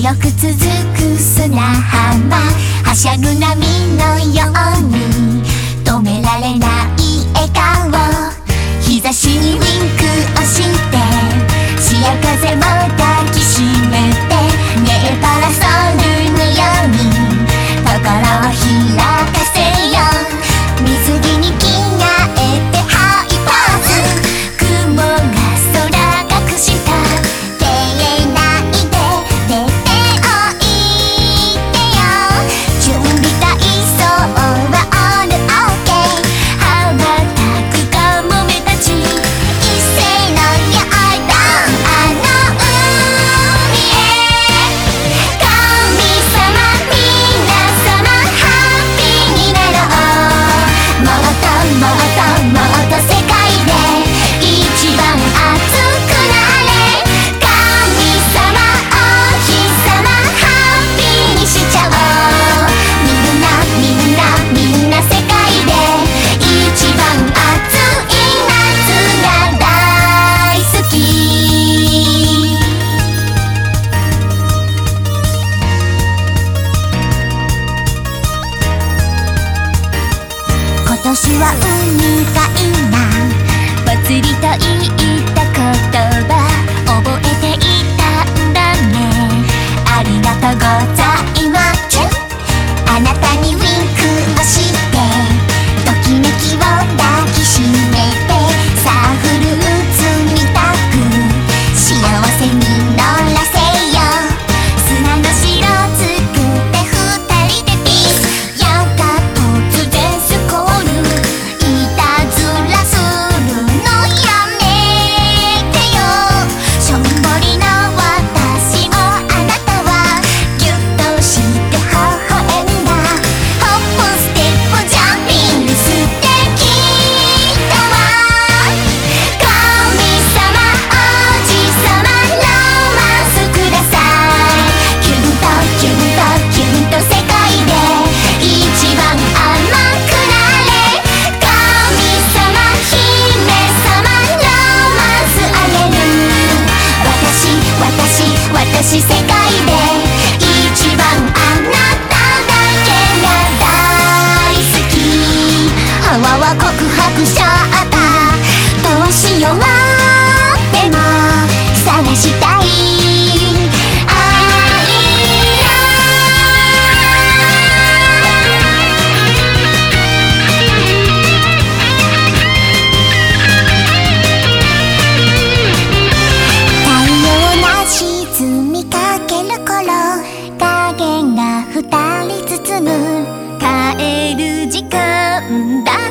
白く続く砂浜、はしゃぐ波のように止められない笑顔、日差しにウィンクをして潮風も抱きしめて、ねえパラソルのように心を開かせよう、水着に着替えてハイポーズ、雲が空隠した照れないで出ておいてよ、準備体操はオールオーケー、羽ばたくカモメたち一斉のよいどん、あの海へ神様皆様ハッピーになろう、もっともっともっと世界で一番熱くなれ、神様お日様ハッピーにしちゃおう、みんなみんなみんな世界で一番熱い夏が大好き。今年は海がいいな、ぽつりと言った言葉覚えていたんだね、ありがとうございます。あなたにウィンクをしてときめきを抱きしめて、さあフルーツみたく幸せに乗らせよう、砂の城作って二人でピース、やが突然スコールいたずらするのやめてよ、しょんぼりの私をあなたはギュッとして微笑んだ、ホップステップジャンピング素敵だわ、神様おじさまロマンスください、キュンとキュンとキュンと世界で一番甘くなれ、神様姫様ロマンスあげる、私世界で一番あなただけが大好き、ハワは告白しちゃった、どうしようでも探したい太陽が沈みかける頃、影が二人包む帰る時間だ